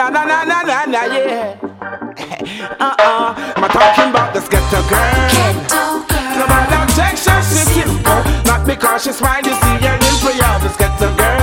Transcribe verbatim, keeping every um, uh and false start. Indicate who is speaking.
Speaker 1: na na na na na na yeah. Uh-uh, I'm talking about this ghetto girl. No matter objection, she's simple. Not because she's fine, you see her in prayer. This ghetto girl.